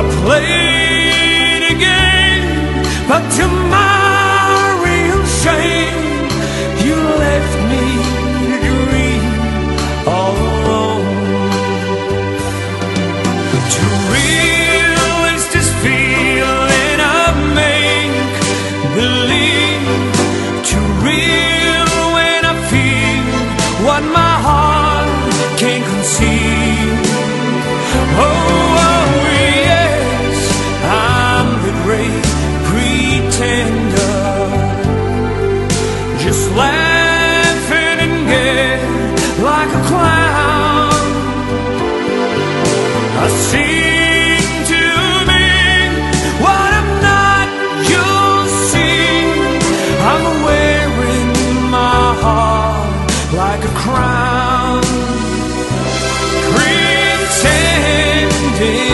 played a game, but to my real shame, you left me to grieve all alone. Too real is this feeling of make-believe. Too real when I feel what my heart can't conceive. Oh, yes, I'm the great pretender, just laughing and gay like a clown. I sing to me what I'm not, you'll see. I'm wearing my heart like a crown, pretending